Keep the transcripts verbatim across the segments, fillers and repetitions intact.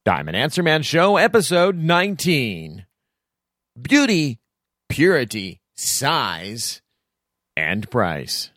Diamond Answer Man Show, episode nineteen. Beauty, purity, size, and price.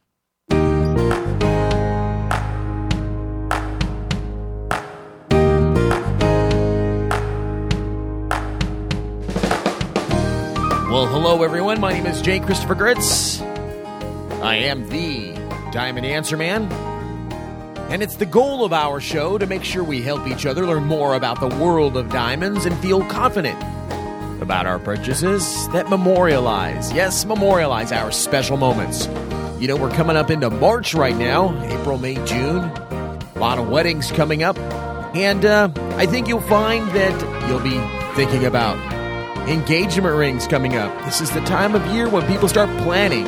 Well, hello everyone. My name is J. Christopher Gritz. I am the Diamond Answer Man. And it's the goal of our show to make sure we help each other learn more about the world of diamonds and feel confident about our purchases that memorialize, yes, memorialize our special moments. You know, we're coming up into March right now, April, May, June. A lot of weddings coming up. And uh, I think you'll find that you'll be thinking about engagement rings coming up. This is the time of year when people start planning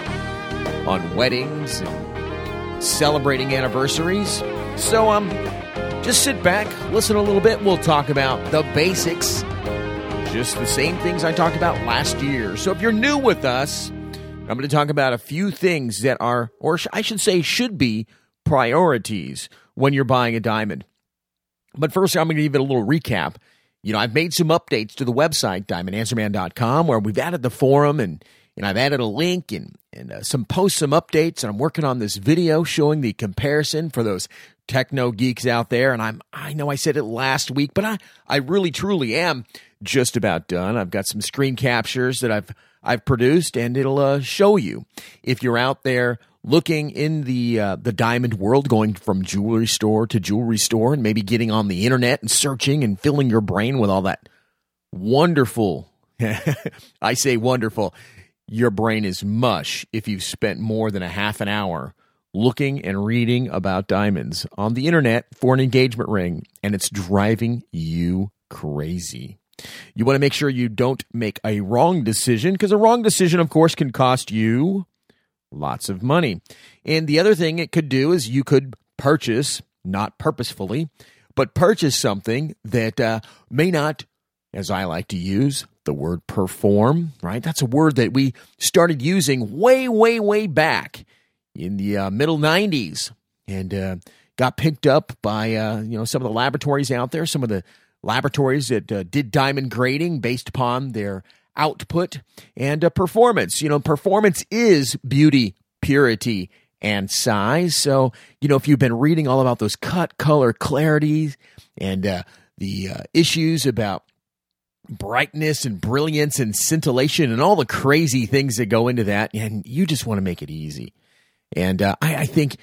on weddings and celebrating anniversaries. So um, just sit back, listen a little bit. We'll talk about the basics, just the same things I talked about last year. So if you're new with us, I'm going to talk about a few things that are, or I should say should be, priorities when you're buying a diamond. But first, I'm going to give it a little recap. You know, I've made some updates to the website, diamond answer man dot com, where we've added the forum, and, and I've added a link and, and uh, some posts, some updates, and I'm working on this video showing the comparison for those techno geeks out there. And I'm I know I said it last week, but I, I really, truly am just about done. I've got some screen captures that I've I've produced, and it'll uh, show you if you're out there looking in the uh, the diamond world, going from jewelry store to jewelry store, and maybe getting on the internet and searching and filling your brain with all that wonderful, I say wonderful, your brain is mush if you've spent more than a half an hour looking and reading about diamonds on the internet for an engagement ring, and it's driving you crazy. You want to make sure you don't make a wrong decision, because a wrong decision, of course, can cost you lots of money. And the other thing it could do is you could purchase, not purposefully, but purchase something that uh, may not, as I like to use, the word perform, right? That's a word that we started using way, way, way back in the uh, middle nineties, and uh, got picked up by uh, you know some of the laboratories out there, some of the laboratories that uh, did diamond grading based upon their output and uh, performance. You know, performance is beauty, purity, and size. So, you know, if you've been reading all about those cut, color, clarities, and uh, the uh, issues about brightness and brilliance and scintillation and all the crazy things that go into that, and you just want to make it easy. And uh, I, I think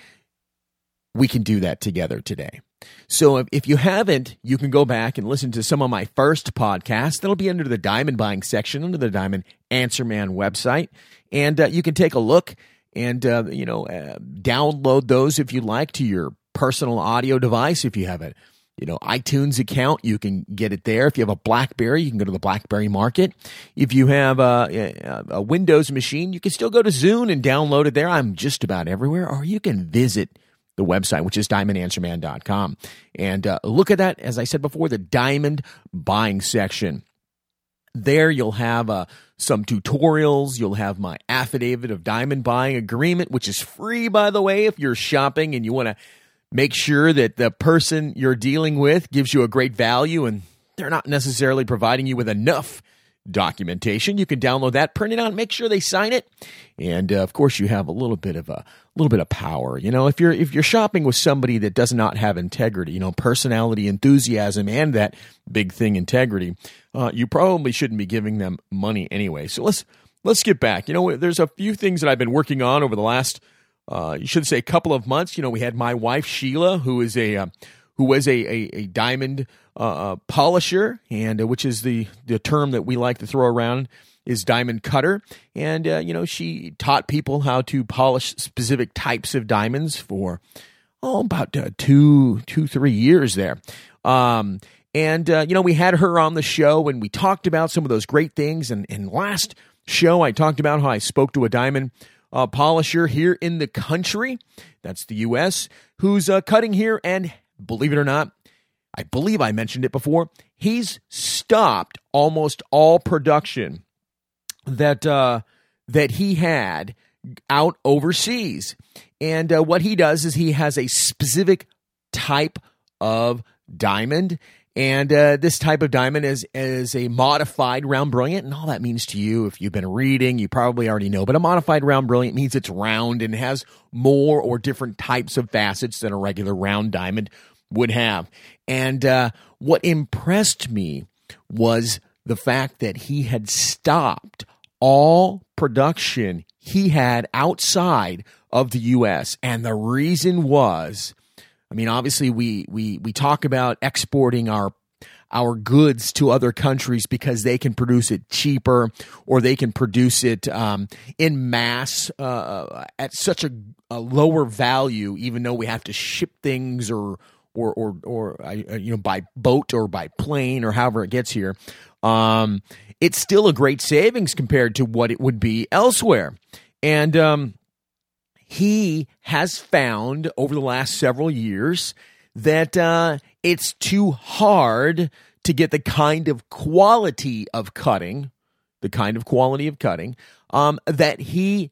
we can do that together today. So if, if you haven't, you can go back and listen to some of my first podcasts. That'll be under the diamond buying section, under the Diamond Answer Man website. And uh, you can take a look and, uh, you know, uh, download those if you like to your personal audio device. If you have a, you know, iTunes account, you can get it there. If you have a BlackBerry, you can go to the BlackBerry Market. If you have a, a, a Windows machine, you can still go to Zune and download it there. I'm just about everywhere. Or you can visit the website, which is diamond answer man dot com. And uh, look at that, as I said before, the diamond buying section. There you'll have uh, some tutorials. You'll have my affidavit of diamond buying agreement, which is free, by the way, if you're shopping and you want to make sure that the person you're dealing with gives you a great value and they're not necessarily providing you with enough documentation. You can download that, print it out, make sure they sign it, and uh, of course you have a little bit of a little bit of power. You know, if you're if you're shopping with somebody that does not have integrity, you know, personality, enthusiasm, and that big thing, integrity, uh, you probably shouldn't be giving them money anyway. So let's let's get back. You know, there's a few things that I've been working on over the last, uh, you should say, couple of months. You know, we had my wife Sheila, who is a uh, who was a a, a diamond uh, polisher, and uh, which is the the term that we like to throw around is diamond cutter. And uh, you know, she taught people how to polish specific types of diamonds for oh about uh, two two three years there. Um, and uh, you know, we had her on the show, and we talked about some of those great things. And and last show, I talked about how I spoke to a diamond uh, polisher here in the country, that's the U S, who's uh, cutting here, and believe it or not, I believe I mentioned it before, he's stopped almost all production that uh, that he had out overseas. And uh, what he does is he has a specific type of diamond, And uh, this type of diamond is, is a modified round brilliant. And all that means to you, if you've been reading, you probably already know. But a modified round brilliant means it's round and has more or different types of facets than a regular round diamond would have. And uh, what impressed me was the fact that he had stopped all production he had outside of the U S. And the reason was, I mean, obviously we we we talk about exporting our our goods to other countries because they can produce it cheaper, or they can produce it um, in mass uh, at such a, a lower value, even though we have to ship things or or or or uh, you know, by boat or by plane or however it gets here. Um, it's still a great savings compared to what it would be elsewhere. And um, he has found over the last several years that uh, it's too hard to get the kind of quality of cutting, the kind of quality of cutting um, that he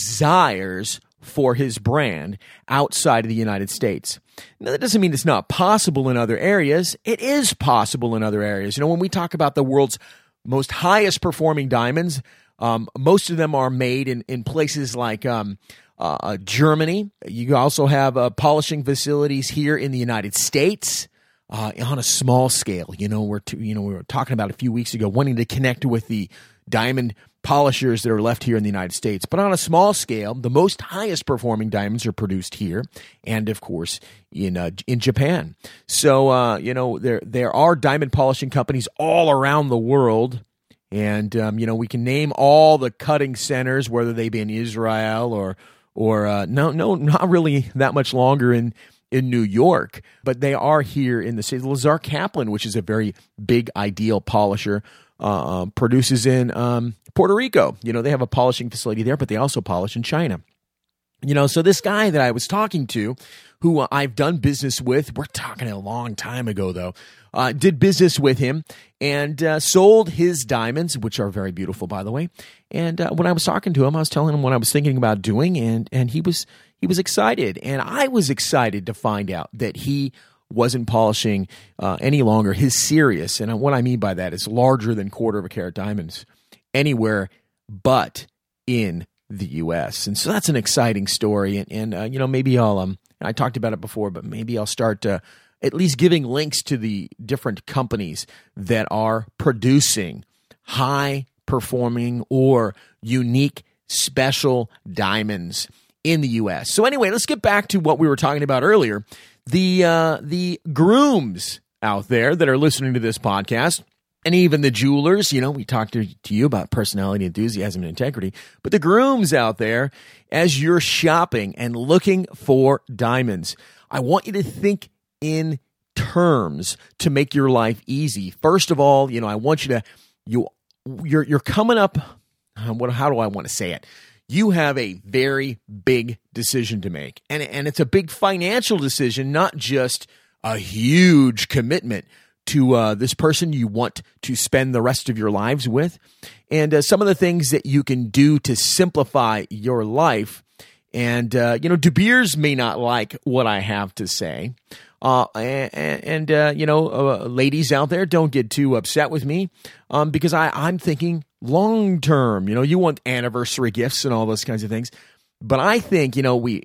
desires for his brand outside of the United States. Now, that doesn't mean it's not possible in other areas. It is possible in other areas. You know, when we talk about the world's most highest performing diamonds, um, most of them are made in, in places like um, uh, Germany. You also have uh, polishing facilities here in the United States uh, on a small scale. You know, we're to, you know we were talking about a few weeks ago wanting to connect with the diamond polishers that are left here in the United States. But on a small scale, the most highest performing diamonds are produced here, and of course in uh, in Japan. So uh, you know there there are diamond polishing companies all around the world, and um, you know we can name all the cutting centers, whether they be in Israel or or uh, no no not really that much longer in in New York, but they are here in the city. Lazar Kaplan, which is a very big ideal polisher, Uh, produces in um, Puerto Rico. You know, they have a polishing facility there, but they also polish in China. You know, so this guy that I was talking to, who uh, I've done business with, we're talking a long time ago, though, uh, did business with him and uh, sold his diamonds, which are very beautiful, by the way. And uh, when I was talking to him, I was telling him what I was thinking about doing, and and he was he was excited, and I was excited to find out that he wasn't polishing uh, any longer his Sirius. And what I mean by that is larger than quarter of a carat diamonds anywhere but in the U S. And so that's an exciting story. And, and uh, you know, maybe I'll, um, I talked about it before, but maybe I'll start uh, at least giving links to the different companies that are producing high performing or unique special diamonds in the U S. So anyway, let's get back to what we were talking about earlier. The uh, the grooms out there that are listening to this podcast, and even the jewelers, you know, we talked to, to you about personality, enthusiasm, and integrity, but the grooms out there, as you're shopping and looking for diamonds, I want you to think in terms to make your life easy. First of all, you know, I want you to, you, you're, you're coming up, what, how do I want to say it? You have a very big decision to make. And, and it's a big financial decision, not just a huge commitment to uh, this person you want to spend the rest of your lives with. And uh, some of the things that you can do to simplify your life. And, uh, you know, De Beers may not like what I have to say. Uh, and, and uh, you know, uh, ladies out there, don't get too upset with me um, because I, I'm thinking long term. You know, you want anniversary gifts and all those kinds of things. But I think, you know, we,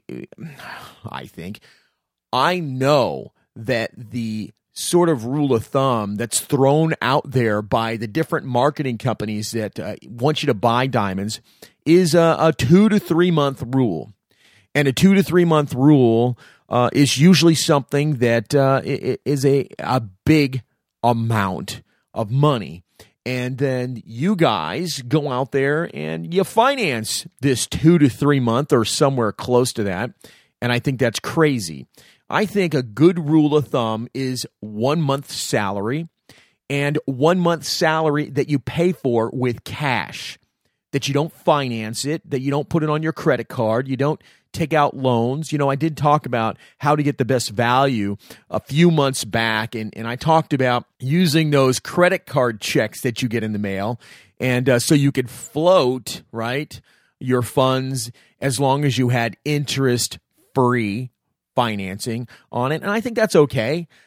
I think, I know that the sort of rule of thumb that's thrown out there by the different marketing companies that uh, want you to buy diamonds is a, a two to three month rule. And a two to three month rule uh, is usually something that uh, is a, a big amount of money. And then you guys go out there and you finance this two to three month or somewhere close to that. And I think that's crazy. I think a good rule of thumb is one month's salary and one month's salary that you pay for with cash, that you don't finance it, that you don't put it on your credit card, you don't take out loans. You know, I did talk about how to get the best value a few months back, and, and I talked about using those credit card checks that you get in the mail, and uh, so you could float, right, your funds as long as you had interest-free financing on it. And I think that's okay.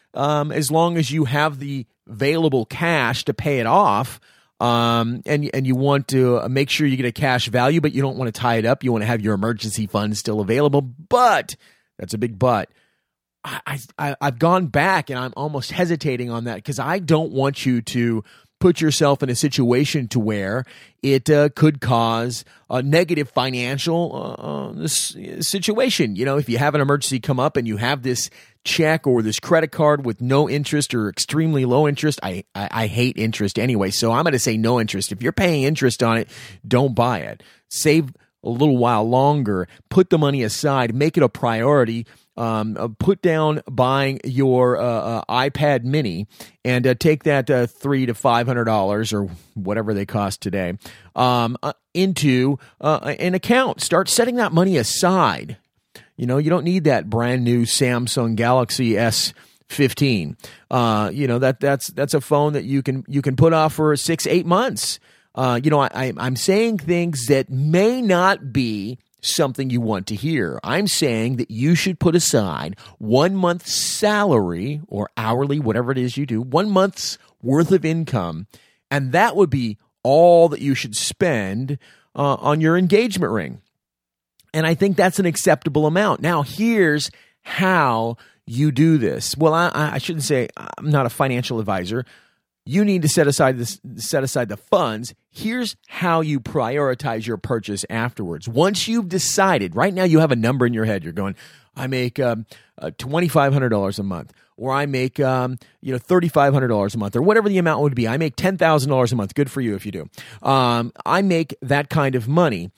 um, as long as you have the available cash to pay it off. Um, and, and you want to make sure you get a cash value, but you don't want to tie it up. You want to have your emergency fund still available. But that's a big but. I, I, I've gone back and I'm almost hesitating on that because I don't want you to put yourself in a situation to where it uh, could cause a negative financial uh, situation. You know, if you have an emergency come up and you have this check or this credit card with no interest or extremely low interest, I, I, I hate interest anyway, so I'm going to say no interest. If you're paying interest on it, don't buy it. Save a little while longer, put the money aside, make it a priority. Um, uh, put down buying your uh, uh, iPad Mini and uh, take that uh, three to five hundred dollars or whatever they cost today um, uh, into uh, an account. Start setting that money aside. You know, you don't need that brand new Samsung Galaxy S fifteen. Uh, you know that that's that's a phone that you can you can put off for six eight months. Uh, you know, I, I, I'm saying things that may not be something you want to hear. I'm saying that you should put aside one month's salary or hourly, whatever it is you do, one month's worth of income, and that would be all that you should spend uh, on your engagement ring. And I think that's an acceptable amount. Now, here's how you do this. Well, I, I shouldn't say I'm not a financial advisor. You need to set aside this, set aside the funds. Here's how you prioritize your purchase afterwards. Once you've decided, right now you have a number in your head. You're going, I make um, uh, twenty-five hundred dollars a month, or I make um, you know thirty-five hundred dollars a month, or whatever the amount would be. I make ten thousand dollars a month. Good for you if you do. Um, I make that kind of money.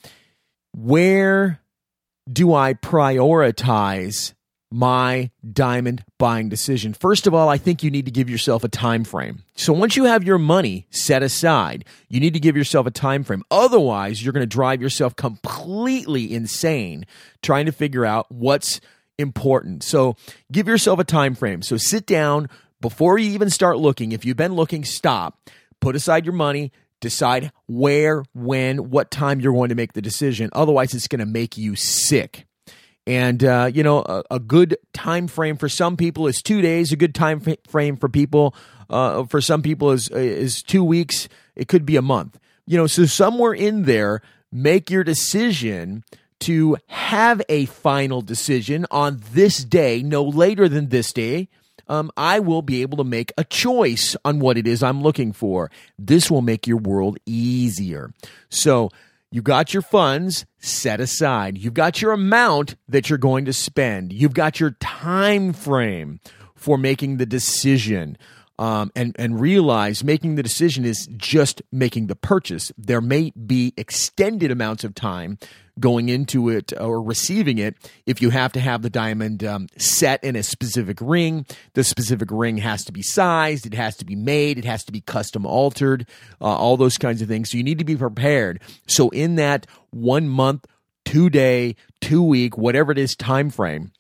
Where do I prioritize my diamond buying decision? First of all, I think you need to give yourself a time frame. So once you have your money set aside, you need to give yourself a time frame. Otherwise, you're going to drive yourself completely insane trying to figure out what's important. So give yourself a time frame. So sit down before you even start looking. If you've been looking, stop. Put aside your money. Decide where, when, what time you're going to make the decision. Otherwise, it's going to make you sick. And, uh, you know, a, a good time frame for some people is two days. A good time f- frame for people, uh, for some people is is two weeks. It could be a month. You know, so somewhere in there, make your decision to have a final decision on this day, no later than this day. Um, I will be able to make a choice on what it is I'm looking for. This will make your world easier. So, you got your funds set aside. You've got your amount that you're going to spend. You've got your time frame for making the decision. Um, and, and realize making the decision is just making the purchase. There may be extended amounts of time going into it or receiving it if you have to have the diamond um, set in a specific ring. The specific ring has to be sized. It has to be made. It has to be custom altered, uh, all those kinds of things. So you need to be prepared. So in that one month, two day, two week, whatever it is time frame,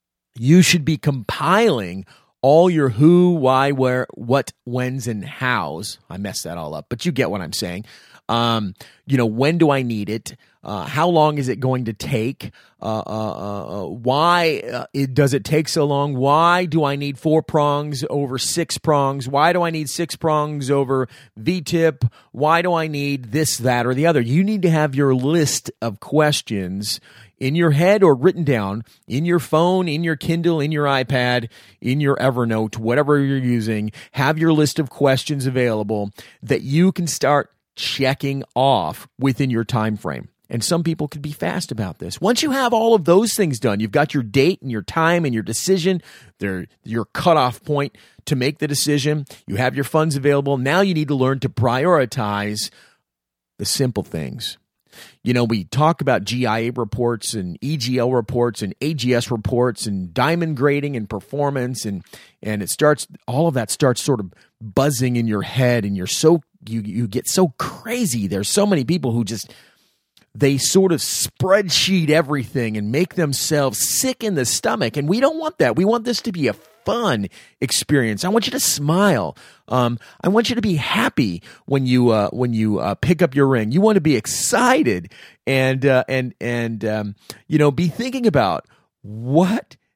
you should be compiling all your who, why, where, what, whens, and hows. I messed that all up, but you get what I'm saying. Um, you know, when do I need it? Uh, how long is it going to take? Uh, uh, uh, why uh, it, does it take so long? Why do I need four prongs over six prongs? Why do I need six prongs over V-tip? Why do I need this, that, or the other? You need to have your list of questions in your head or written down in your phone, in your Kindle, in your iPad, in your Evernote, whatever you're using. Have your list of questions available that you can start checking off within your time frame. And some people could be fast about this. Once you have all of those things done, you've got your date and your time and your decision, they're your cutoff point to make the decision. You have your funds available. Now you need to learn to prioritize the simple things. You know, we talk about G I A reports and E G L reports and A G S reports and diamond grading and performance, and and it starts, all of that starts sort of buzzing in your head, and you're so, you you get so crazy. There's so many people who just, they sort of spreadsheet everything and make themselves sick in the stomach, and we don't want that. We want this to be a fun experience. I want you to smile. Um, I want you to be happy when you uh, when you uh, pick up your ring. You want to be excited and uh, and and um, you know, be thinking about what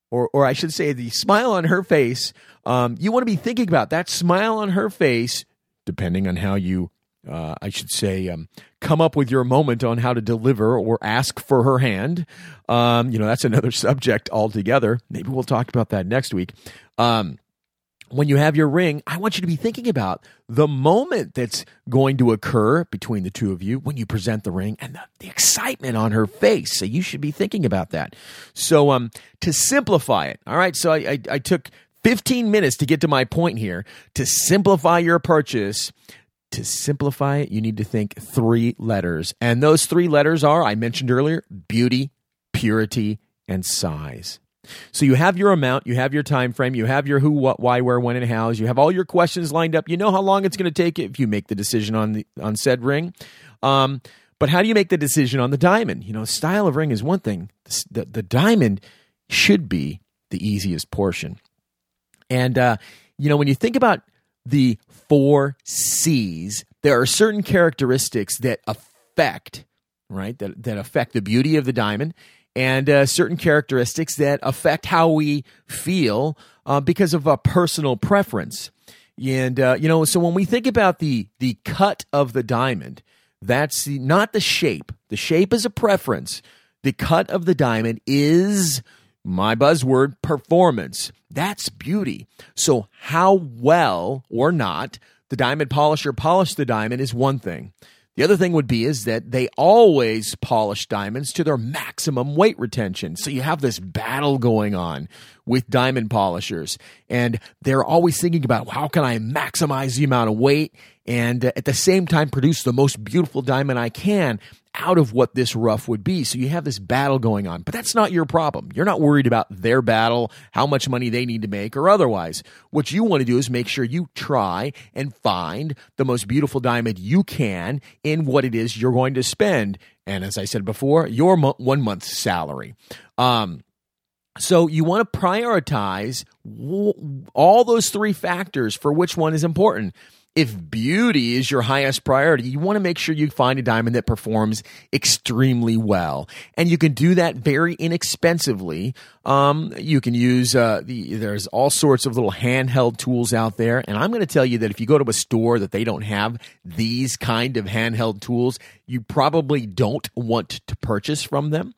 or or I should say the smile on her face, um, you want to be thinking about that smile on her face, depending on how you, uh, I should say, um, come up with your moment on how to deliver or ask for her hand. Um, you know, that's another subject altogether. Maybe we'll talk about that next week. Um, when you have your ring, I want you to be thinking about the moment that's going to occur between the two of you when you present the ring and the, the excitement on her face. So you should be thinking about that. So um, to simplify it, all right, so I, I, I took fifteen minutes to get to my point here. To simplify your purchase, to simplify it, you need to think three letters. And those three letters are, I mentioned earlier, beauty, purity, and size. So you have your amount, you have your time frame, you have your who, what, why, where, when, and hows. You have all your questions lined up. You know how long it's going to take if you make the decision on the on said ring. Um, but how do you make the decision on the diamond? You know, style of ring is one thing. The, the, the diamond should be the easiest portion. And, uh, you know, when you think about the four C's, there are certain characteristics that affect, right, that, that affect the beauty of the diamond, and uh, certain characteristics that affect how we feel uh, because of a personal preference. And, uh, you know, so when we think about the the cut of the diamond, that's the, not the shape. The shape is a preference. The cut of the diamond is, my buzzword, performance. That's beauty. So how well or not the diamond polisher polished the diamond is one thing. The other thing would be is that they always polish diamonds to their maximum weight retention. So you have this battle going on with diamond polishers, and they're always thinking about, how can I maximize the amount of weight and uh, at the same time produce the most beautiful diamond I can out of what this rough would be. So you have this battle going on, but that's not your problem. You're not worried about their battle, how much money they need to make or otherwise. What you want to do is make sure you try and find the most beautiful diamond you can in what it is you're going to spend. And as I said before, your mo- one month's salary. Um, So you want to prioritize w- all those three factors for which one is important. If beauty is your highest priority, you want to make sure you find a diamond that performs extremely well. And you can do that very inexpensively. Um, you can use, uh, the, there's all sorts of little handheld tools out there. And I'm going to tell you that if you go to a store that they don't have these kind of handheld tools, you probably don't want to purchase from them.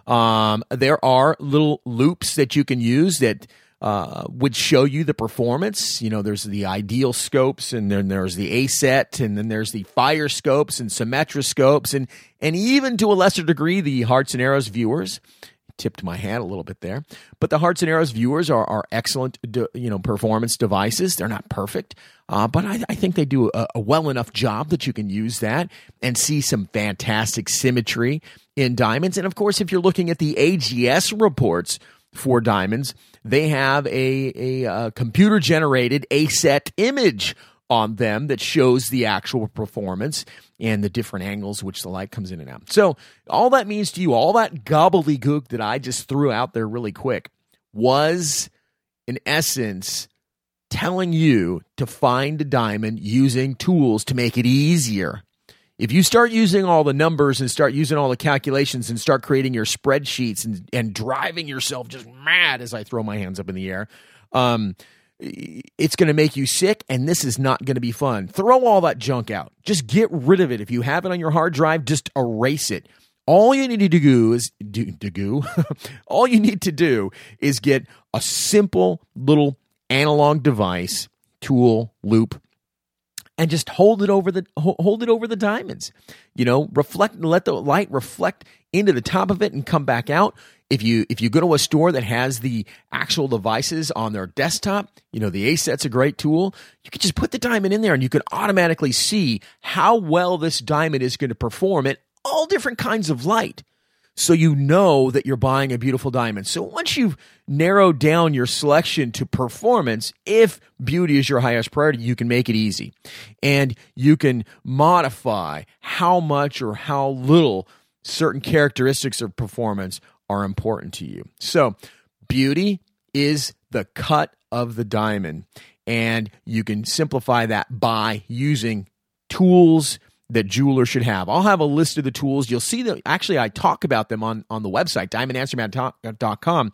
Um, there are little loops that you can use that Uh, would show you the performance. You know, there's the ideal scopes, and then there's the A set, and then there's the fire scopes and Symmetroscopes, and and even to a lesser degree, the Hearts and Arrows viewers. Tipped my hat a little bit there, but the Hearts and Arrows viewers are are excellent, you know, performance devices. They're not perfect, uh, but I, I think they do a, a well enough job that you can use that and see some fantastic symmetry in diamonds. And of course, if you're looking at the A G S reports for diamonds, they have a, a, a computer-generated A set image on them that shows the actual performance and the different angles which the light comes in and out. So all that means to you, all that gobbledygook that I just threw out there really quick was, in essence, telling you to find a diamond using tools to make it easier. If you start using all the numbers and start using all the calculations and start creating your spreadsheets and, and driving yourself just mad as I throw my hands up in the air, um, it's going to make you sick, and this is not going to be fun. Throw all that junk out. Just get rid of it. If you have it on your hard drive, just erase it. All you need to do is do, do all you need to do is get a simple little analog device, tool, loop, and just hold it over the hold it over the diamonds. You know, reflect, let the light reflect into the top of it and come back out. If you if you go to a store that has the actual devices on their desktop, you know, the A set's a great tool. You can just put the diamond in there and you can automatically see how well this diamond is going to perform at all different kinds of light. So you know that you're buying a beautiful diamond. So once you've narrowed down your selection to performance, if beauty is your highest priority, you can make it easy. And you can modify how much or how little certain characteristics of performance are important to you. So beauty is the cut of the diamond. And you can simplify that by using tools that jewelers should have. I'll have a list of the tools. You'll see that actually I talk about them on, on the website, diamond answer man dot com.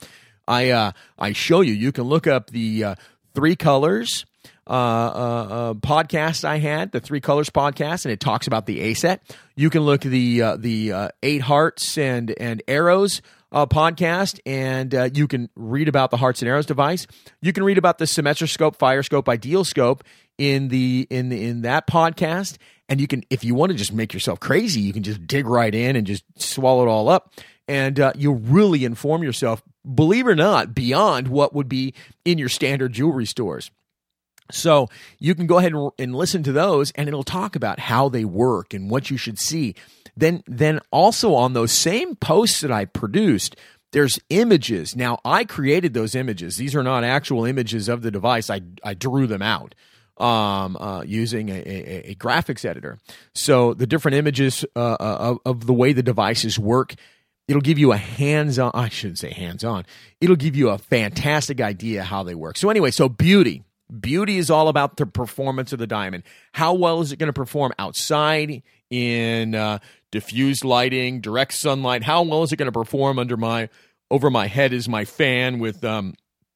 I uh, I show you. You can look up the uh, Three Colors uh, uh, uh, podcast I had, the Three Colors podcast, and it talks about the A set. You can look at the uh, the uh, Eight Hearts and and Arrows uh, podcast, and uh, you can read about the Hearts and Arrows device. You can read about the Symmetroscope, Firescope, Ideal Scope in the in the, in that podcast. And you can, if you want to just make yourself crazy, you can just dig right in and just swallow it all up. And uh, you'll really inform yourself, believe it or not, beyond what would be in your standard jewelry stores. So you can go ahead and, and listen to those, and it'll talk about how they work and what you should see. Then, then also on those same posts that I produced, there's images. Now, I created those images. These are not actual images of the device. I, I drew them out. Um, uh, using a, a, a graphics editor. So the different images uh, of, of the way the devices work, it'll give you a hands-on, I shouldn't say hands-on, it'll give you a fantastic idea how they work. So anyway, so beauty. Beauty is all about the performance of the diamond. How well is it going to perform outside in uh, diffused lighting, direct sunlight? How well is it going to perform under my, over my head is my fan with um,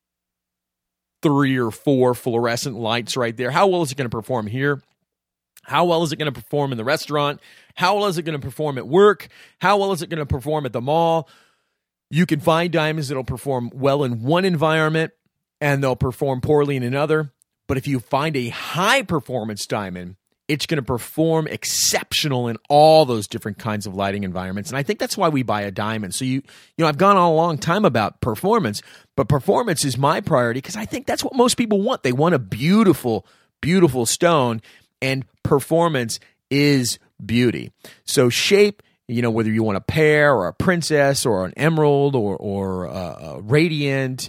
three or four fluorescent lights right there. How well is it going to perform here? How well is it going to perform in the restaurant? How well is it going to perform at work? How well is it going to perform at the mall? You can find diamonds that'll perform well in one environment and they'll perform poorly in another. But if you find a high performance diamond, it's going to perform exceptional in all those different kinds of lighting environments. And I think that's why we buy a diamond. So, you you know, I've gone on a long time about performance, but performance is my priority because I think that's what most people want. They want a beautiful, beautiful stone, and performance is beauty. So shape, you know, whether you want a pear or a princess or an emerald or, or a, a radiant,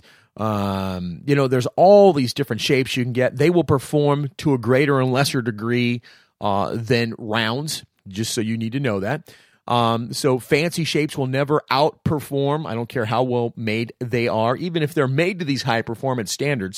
Um, you know, there's all these different shapes you can get. They will perform to a greater and lesser degree uh, than rounds, just so you need to know that. Um, so fancy shapes will never outperform. I don't care how well made they are. Even if they're made to these high performance standards,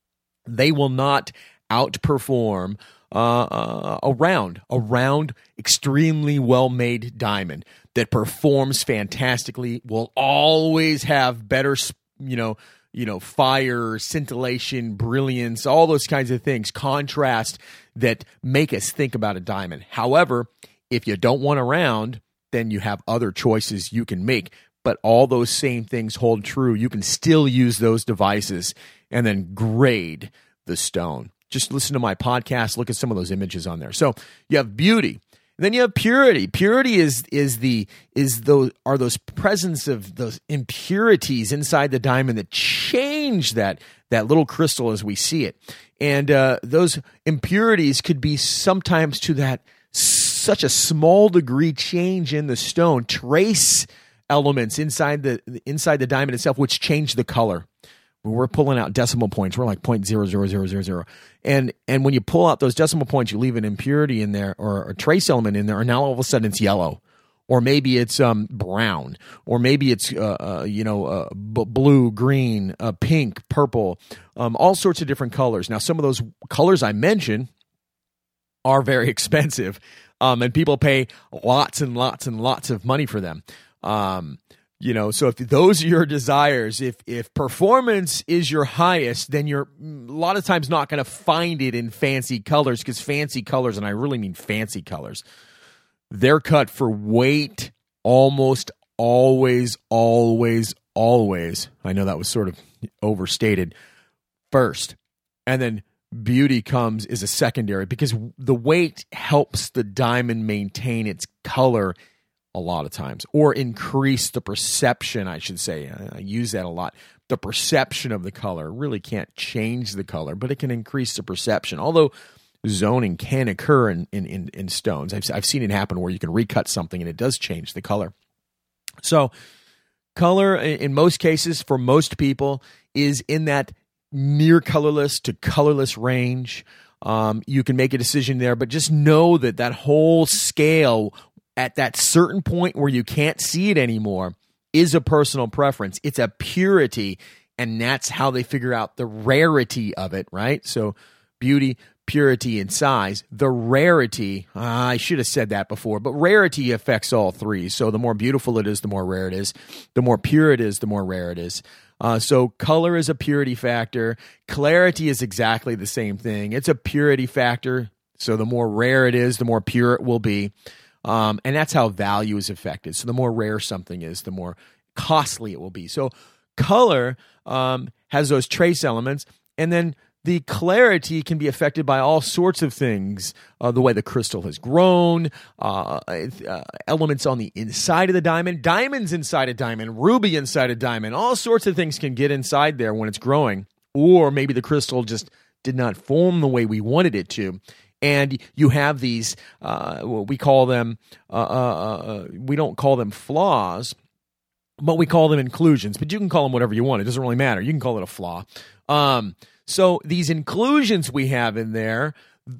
they will not outperform uh, uh, a round, a round, extremely well made diamond that performs fantastically, will always have better, you know, you know, fire, scintillation, brilliance, all those kinds of things, contrast that make us think about a diamond. However, if you don't want a round, then you have other choices you can make. But all those same things hold true. You can still use those devices and then grade the stone. Just listen to my podcast, look at some of those images on there. So you have beauty. Then you have purity. Purity is is the is those are those presence of those impurities inside the diamond that change that that little crystal as we see it. And uh, those impurities could be sometimes to that such a small degree change in the stone, trace elements inside the inside the diamond itself, which change the color. When we're pulling out decimal points, we're like zero point zero zero zero zero zero. And and when you pull out those decimal points, you leave an impurity in there or a trace element in there, and now all of a sudden it's yellow. Or maybe it's um, brown. Or maybe it's, uh, uh, you know, uh, b- blue, green, uh, pink, purple, um, all sorts of different colors. Now, some of those colors I mentioned are very expensive, um, and people pay lots and lots and lots of money for them. Um You know, so if those are your desires, if if performance is your highest, then you're a lot of times not going to find it in fancy colors, because fancy colors, and I really mean fancy colors, they're cut for weight almost always, always, always. I know that was sort of overstated first. And then beauty comes as a secondary, because the weight helps the diamond maintain its color a lot of times, or increase the perception, I should say. I use that a lot. The perception of the color really can't change the color, but it can increase the perception. Although zoning can occur in, in, in, in stones. I've, I've seen it happen where you can recut something and it does change the color. So color, in most cases, for most people, is in that near colorless to colorless range. Um, you can make a decision there, but just know that that whole scale at that certain point where you can't see it anymore is a personal preference. It's a purity, and that's how they figure out the rarity of it, right? So beauty, purity, and size. The rarity, uh, I should have said that before, but rarity affects all three. So the more beautiful it is, the more rare it is. The more pure it is, the more rare it is. Uh, so color is a purity factor. Clarity is exactly the same thing. It's a purity factor. So the more rare it is, the more pure it will be. Um, and that's how value is affected. So the more rare something is, the more costly it will be. So color um, has those trace elements. And then the clarity can be affected by all sorts of things, uh, the way the crystal has grown, uh, uh, elements on the inside of the diamond, diamonds inside a diamond, ruby inside a diamond, all sorts of things can get inside there when it's growing. Or maybe the crystal just did not form the way we wanted it to. And you have these, uh, we call them, uh, uh, uh, we don't call them flaws, but we call them inclusions. But you can call them whatever you want. It doesn't really matter. You can call it a flaw. Um, so these inclusions we have in there,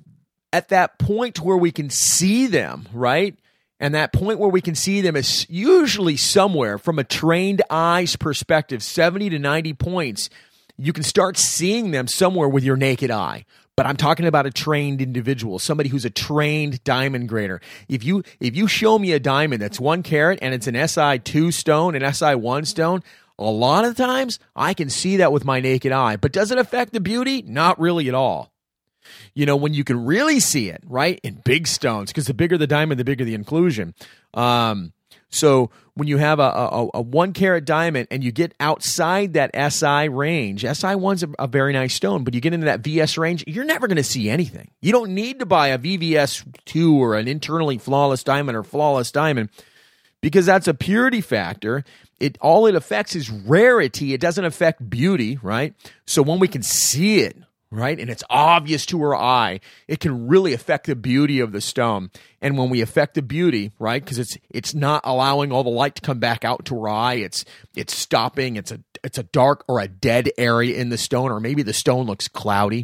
at that point where we can see them, right? And that point where we can see them is usually somewhere from a trained eye's perspective, seventy to ninety points. You can start seeing them somewhere with your naked eye. But I'm talking about a trained individual, somebody who's a trained diamond grader. If you if you show me a diamond that's one carat and it's an S I two stone, an S I one stone, a lot of times I can see that with my naked eye. But does it affect the beauty? Not really at all. You know, when you can really see it, right, in big stones, because the bigger the diamond, the bigger the inclusion. Um, so when you have a, a, a one carat diamond and you get outside that S I range, S I one's a, a very nice stone, but you get into that V S range, you're never going to see anything. You don't need to buy a V V S two or an internally flawless diamond or flawless diamond because that's a purity factor. It all it affects is rarity. It doesn't affect beauty, right? So when we can see it, right, and it's obvious to our eye, it can really affect the beauty of the stone. And when we affect the beauty, right, because it's it's not allowing all the light to come back out to our eye, it's it's stopping. It's a it's a dark or a dead area in the stone, or maybe the stone looks cloudy.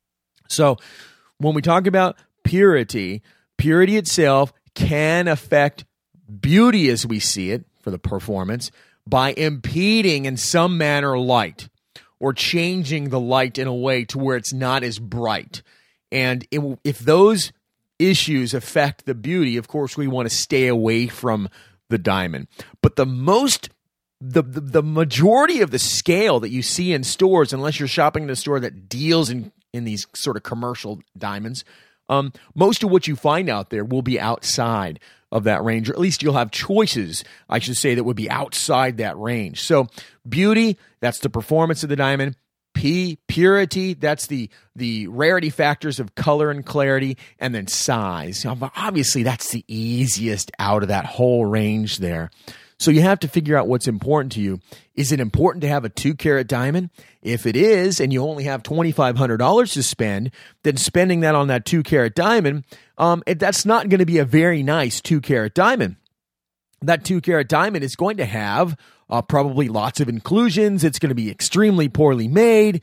So when we talk about purity, purity itself can affect beauty as we see it for the performance by impeding in some manner light, or changing the light in a way to where it's not as bright. And it, if those issues affect the beauty, of course, we want to stay away from the diamond. But the most, the, the, the majority of the scale that you see in stores, unless you're shopping in a store that deals in, in these sort of commercial diamonds, um, most of what you find out there will be outside of that range, or at least you'll have choices, I should say, that would be outside that range. So beauty, that's the performance of the diamond. P, purity, that's the the rarity factors of color and clarity, and then size. Now, obviously, that's the easiest out of that whole range there. So you have to figure out what's important to you. Is it important to have a two-carat diamond? If it is, and you only have twenty-five hundred dollars to spend, then spending that on that two-carat diamond, um, it, that's not going to be a very nice two-carat diamond. That two-carat diamond is going to have uh, probably lots of inclusions. It's going to be extremely poorly made.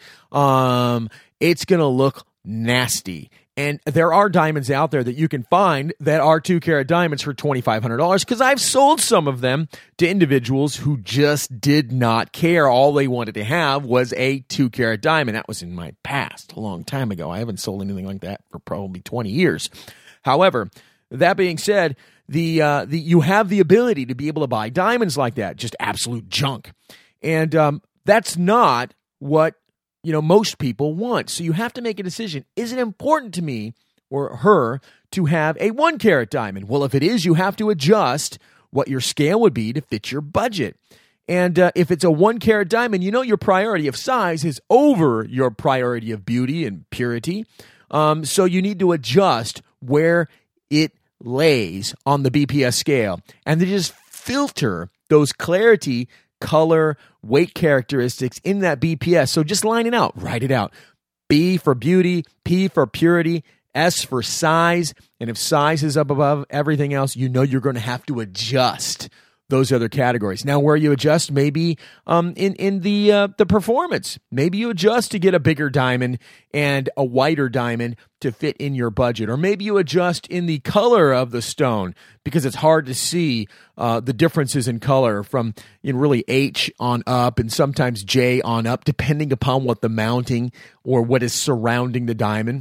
Um, it's going to look nasty. And there are diamonds out there that you can find that are two-carat diamonds for twenty-five hundred dollars, because I've sold some of them to individuals who just did not care. All they wanted to have was a two-carat diamond. That was in my past, a long time ago. I haven't sold anything like that for probably twenty years. However, that being said, the uh, the you have the ability to be able to buy diamonds like that, just absolute junk. And um, that's not what you know, most people want. So you have to make a decision. Is it important to me or her to have a one carat diamond? Well, if it is, you have to adjust what your scale would be to fit your budget. And uh, if it's a one carat diamond, you know your priority of size is over your priority of beauty and purity. Um, so you need to adjust where it lays on the B P S scale, and then just filter those clarity, color, weight characteristics in that B P S. So just line it out, write it out. B for beauty, P for purity, S for size. And if size is up above everything else, you know you're going to have to adjust those other categories. Now, where you adjust, maybe um, in in the uh, the performance, maybe you adjust to get a bigger diamond and a whiter diamond to fit in your budget, or maybe you adjust in the color of the stone because it's hard to see uh, the differences in color from you know, really H on up and sometimes J on up, depending upon what the mounting or what is surrounding the diamond.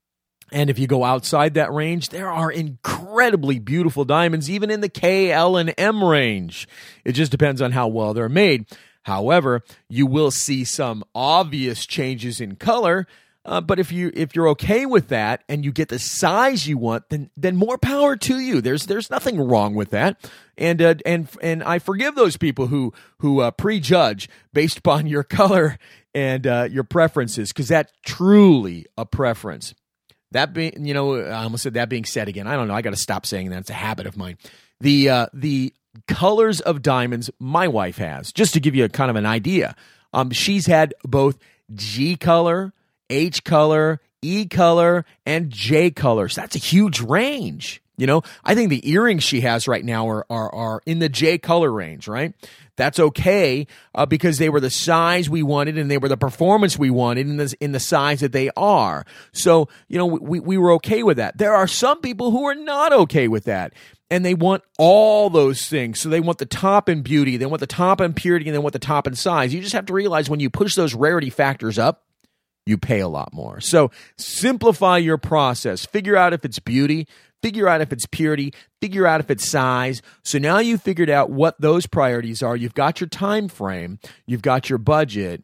And if you go outside that range, there are incredibly beautiful diamonds, even in the K, L, and M range. It just depends on how well they're made. However, you will see some obvious changes in color. Uh, but if you if you're okay with that and you get the size you want, then then more power to you. There's there's nothing wrong with that, and uh, and and I forgive those people who who uh, prejudge based upon your color and uh, your preferences, because that's truly a preference. That being, you know, I almost said that being said again. I don't know. I got to stop saying that. It's a habit of mine. The uh, the colors of diamonds my wife has, just to give you a kind of an idea. Um, she's had both G color, H color, E color, and J color. So that's a huge range. You know, I think the earrings she has right now are are, are in the J color range, right? That's okay uh, because they were the size we wanted and they were the performance we wanted in the, in the size that they are. So, you know, we, we were okay with that. There are some people who are not okay with that. And they want all those things. So they want the top in beauty, they want the top in purity, and they want the top in size. You just have to realize when you push those rarity factors up, you pay a lot more. So simplify your process. Figure out if it's beauty. Figure out if it's purity. Figure out if it's size. So now you've figured out what those priorities are. You've got your time frame. You've got your budget.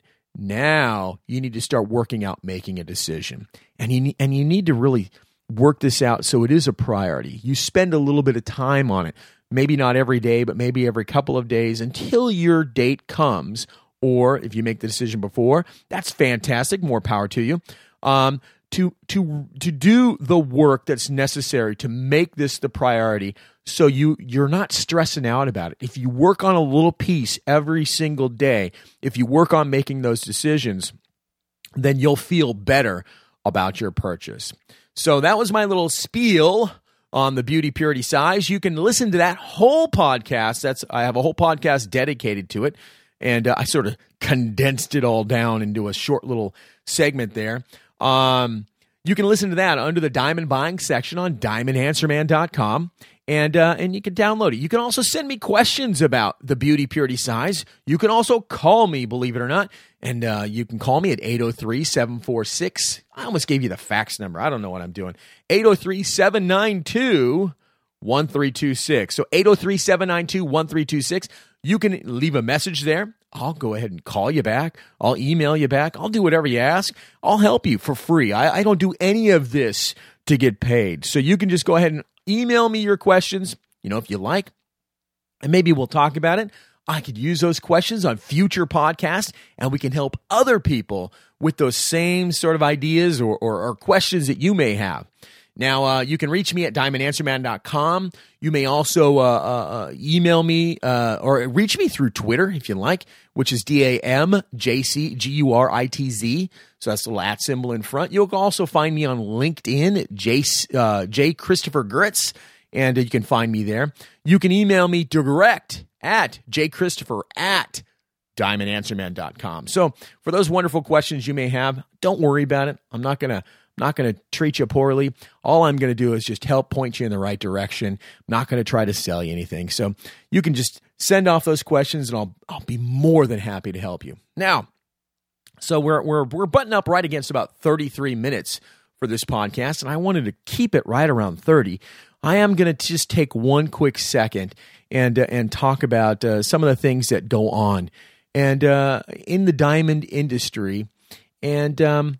Now you need to start working out making a decision. And you, and you need to really work this out so it is a priority. You spend a little bit of time on it. Maybe not every day, but maybe every couple of days until your date comes. Or if you make the decision before, that's fantastic. More power to you. Um, to to to do the work that's necessary to make this the priority, so you you're not stressing out about it. If you work on a little piece every single day, if you work on making those decisions, then you'll feel better about your purchase. So that was my little spiel on the beauty, purity, size. You can listen to that whole podcast. That's I have a whole podcast dedicated to it. And uh, I sort of condensed it all down into a short little segment there. Um, you can listen to that under the diamond buying section on diamond answer man dot com. And uh, and you can download it. You can also send me questions about the beauty, purity, size. You can also call me, believe it or not. And uh, you can call me at eight oh three, seven four six. I almost gave you the fax number. I don't know what I'm doing. eight oh three, seven nine two, one three two six. So eight oh three, seven nine two, one three two six. You can leave a message there. I'll go ahead and call you back. I'll email you back. I'll do whatever you ask. I'll help you for free. I, I don't do any of this to get paid. So you can just go ahead and email me your questions, you know, if you like, and maybe we'll talk about it. I could use those questions on future podcasts, and we can help other people with those same sort of ideas or, or, or questions that you may have. Now, uh, you can reach me at diamond answer man dot com. You may also uh, uh, email me uh, or reach me through Twitter if you like, which is D A M J C G U R I T Z. So that's the little at symbol in front. You'll also find me on LinkedIn at J, uh, J. Christopher Gritz, and you can find me there. You can email me direct at jchristopher at diamond answer man dot com. So for those wonderful questions you may have, don't worry about it. I'm not going to not going to treat you poorly. All I'm going to do is just help point you in the right direction. I'm not going to try to sell you anything. So you can just send off those questions, and I'll I'll be more than happy to help you. Now, so we're we're we're butting up right against about thirty-three minutes for this podcast, and I wanted to keep it right around thirty. I am going to just take one quick second and uh, and talk about uh, some of the things that go on and uh, in the diamond industry. And um,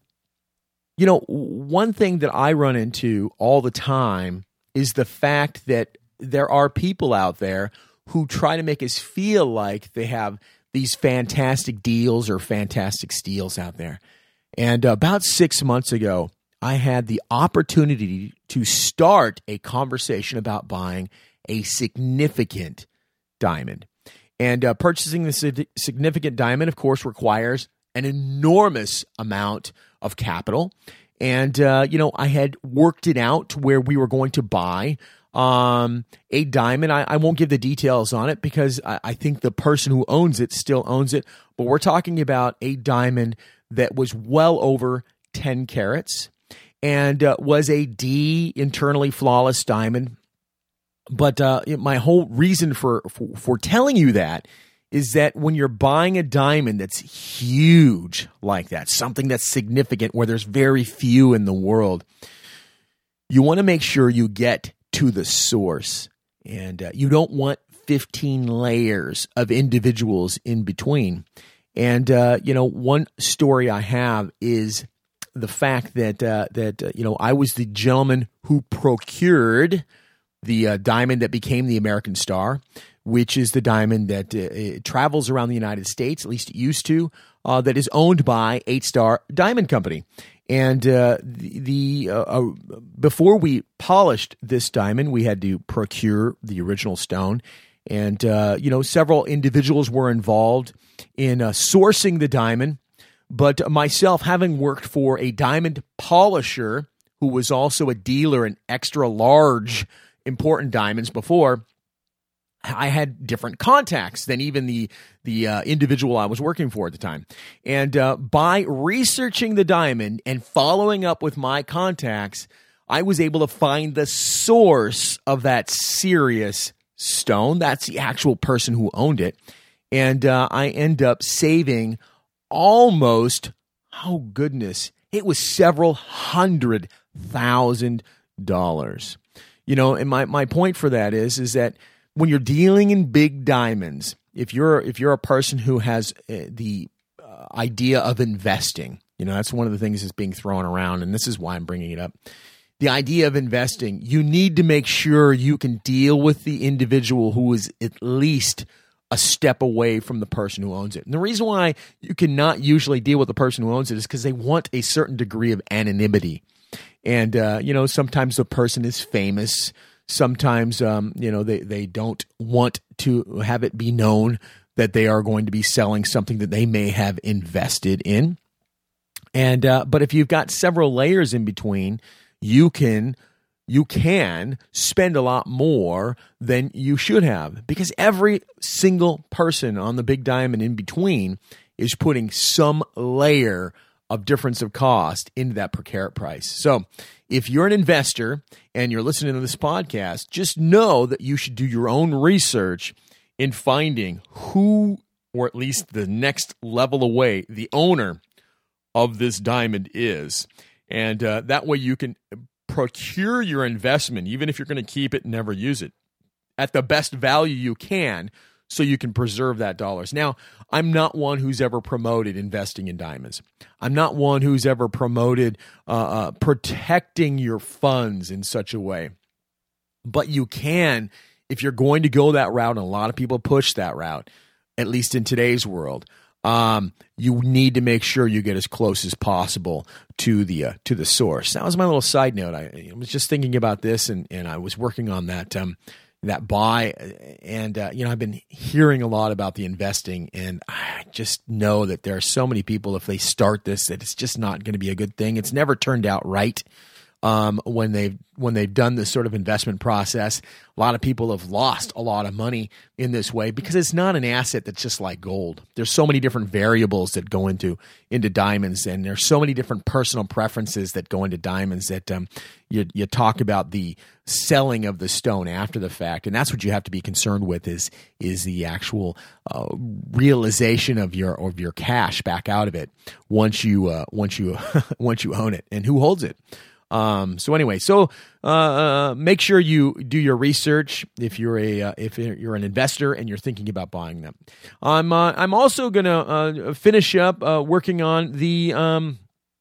you know, one thing that I run into all the time is the fact that there are people out there who try to make us feel like they have these fantastic deals or fantastic steals out there. And about six months ago, I had the opportunity to start a conversation about buying a significant diamond. And uh, purchasing the significant diamond, of course, requires an enormous amount of capital. And, uh, you know, I had worked it out to where we were going to buy um, a diamond. I, I won't give the details on it because I, I think the person who owns it still owns it. But we're talking about a diamond that was well over ten carats and uh, was a D internally flawless diamond. But uh, my whole reason for, for for telling you that is that when you're buying a diamond that's huge like that, something that's significant where there's very few in the world, you want to make sure you get to the source. And uh, you don't want fifteen layers of individuals in between. And, uh, you know, one story I have is the fact that, uh, that uh, you know, I was the gentleman who procured the uh, diamond that became the American Star, which is the diamond that uh, it travels around the United States, at least it used to, uh, that is owned by Eight Star Diamond Company. And uh, the, the uh, uh, before we polished this diamond, we had to procure the original stone. And, uh, you know, several individuals were involved in uh, sourcing the diamond. But myself, having worked for a diamond polisher who was also a dealer in extra large important diamonds before, I had different contacts than even the the uh, individual I was working for at the time. And uh, by researching the diamond and following up with my contacts, I was able to find the source of that serious stone. That's the actual person who owned it. And uh, I end up saving almost, oh goodness, it was several hundred thousand dollars. You know, and my, my point for that is, is that when you're dealing in big diamonds, if you're if you're a person who has uh, the uh, idea of investing, you know, that's one of the things that's being thrown around, and this is why I'm bringing it up. The idea of investing, you need to make sure you can deal with the individual who is at least a step away from the person who owns it. And the reason why you cannot usually deal with the person who owns it is because they want a certain degree of anonymity. And, uh, you know, sometimes the person is famous. Sometimes, um, you know, they, they don't want to have it be known that they are going to be selling something that they may have invested in. And uh, but if you've got several layers in between, you can you can spend a lot more than you should have, because every single person on the big diamond in between is putting some layer of difference of cost into that per carat price. So if you're an investor and you're listening to this podcast, just know that you should do your own research in finding who, or at least the next level away, the owner of this diamond is. And uh, that way you can procure your investment, even if you're going to keep it and never use it, at the best value you can, so you can preserve that dollars. Now, I'm not one who's ever promoted investing in diamonds. I'm not one who's ever promoted uh, uh, protecting your funds in such a way. But you can, if you're going to go that route, and a lot of people push that route, at least in today's world, um, you need to make sure you get as close as possible to the uh, to the source. That was my little side note. I, I was just thinking about this, and, and I was working on that um, that buy, and uh, you know, I've been hearing a lot about the investing, and I just know that there are so many people, if they start this, that it's just not going to be a good thing. It's never turned out right. Um, when they've when they've done this sort of investment process, a lot of people have lost a lot of money in this way, because it's not an asset that's just like gold. There's so many different variables that go into into diamonds, and there's so many different personal preferences that go into diamonds that um, you you talk about the selling of the stone after the fact, and that's what you have to be concerned with is is the actual uh, realization of your of your cash back out of it once you uh, once you once you own it, and who holds it. Um, so anyway, so uh, uh, make sure you do your research if you're a uh, if you're an investor and you're thinking about buying them. I'm uh, I'm also gonna uh, finish up uh, working on the um,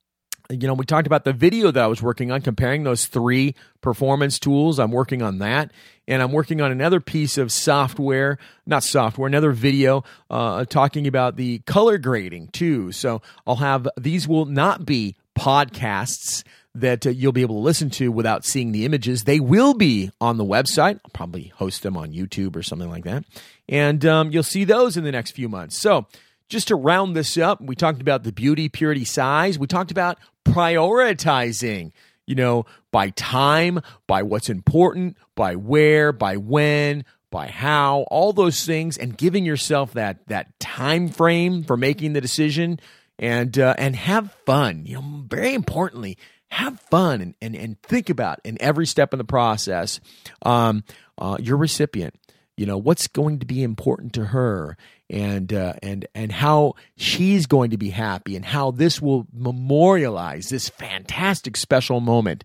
you know we talked about the video that I was working on, comparing those three performance tools. I'm working on that, and I'm working on another piece of software, not software, another video uh, talking about the color grading too. So I'll have these will not be podcasts that uh, you'll be able to listen to without seeing the images. They will be on the website. I'll probably host them on YouTube or something like that. And um, you'll see those in the next few months. So just to round this up, we talked about the beauty, purity, size. We talked about prioritizing, you know, by time, by what's important, by where, by when, by how, all those things, and giving yourself that that time frame for making the decision, and uh, and have fun. You know, very importantly, have fun and, and, and think about in every step in the process, um, uh, your recipient, you know, what's going to be important to her, and, uh, and, and how she's going to be happy, and how this will memorialize this fantastic special moment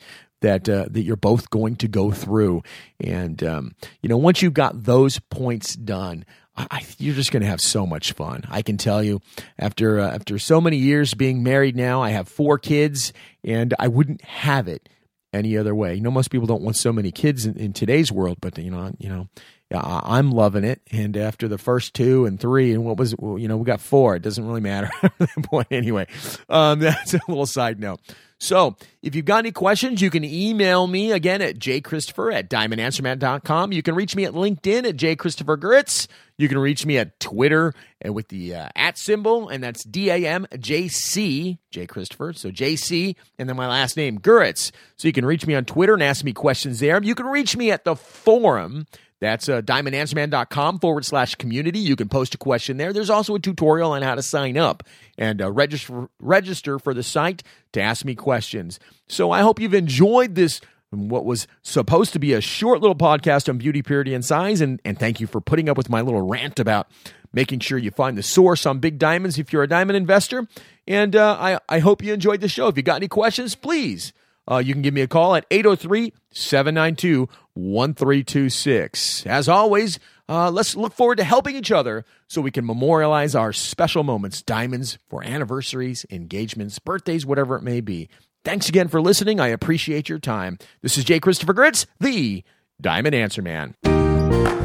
that uh, that you're both going to go through. And, um, you know, once you've got those points done, I, you're just going to have so much fun. I can tell you, after uh, after so many years being married now, I have four kids, and I wouldn't have it any other way. You know, most people don't want so many kids in, in today's world, but you know, you know, I'm loving it. And after the first two and three, and what was it? Well, you know, we got four. It doesn't really matter at that point anyway. Um, that's a little side note. So if you've got any questions, you can email me again at jchristopher at diamond answer man dot com. You can reach me at LinkedIn at jchristophergritz. You can reach me at Twitter and with the uh, at symbol, and that's D A M J C, J. Christopher, so J C, and then my last name, Guritz. So you can reach me on Twitter and ask me questions there. You can reach me at the forum. That's uh, diamond answer man dot com forward slash community. You can post a question there. There's also a tutorial on how to sign up and uh, register, register for the site to ask me questions. So I hope you've enjoyed this, what was supposed to be a short little podcast on beauty, purity, and size. And, and thank you for putting up with my little rant about making sure you find the source on big diamonds if you're a diamond investor. And uh, I, I hope you enjoyed the show. If you got any questions, please, uh, you can give me a call at eight oh three, seven nine two, one three two six. As always, uh, let's look forward to helping each other so we can memorialize our special moments, diamonds for anniversaries, engagements, birthdays, whatever it may be. Thanks again for listening. I appreciate your time. This is J. Christopher Gritz, the Diamond Answer Man.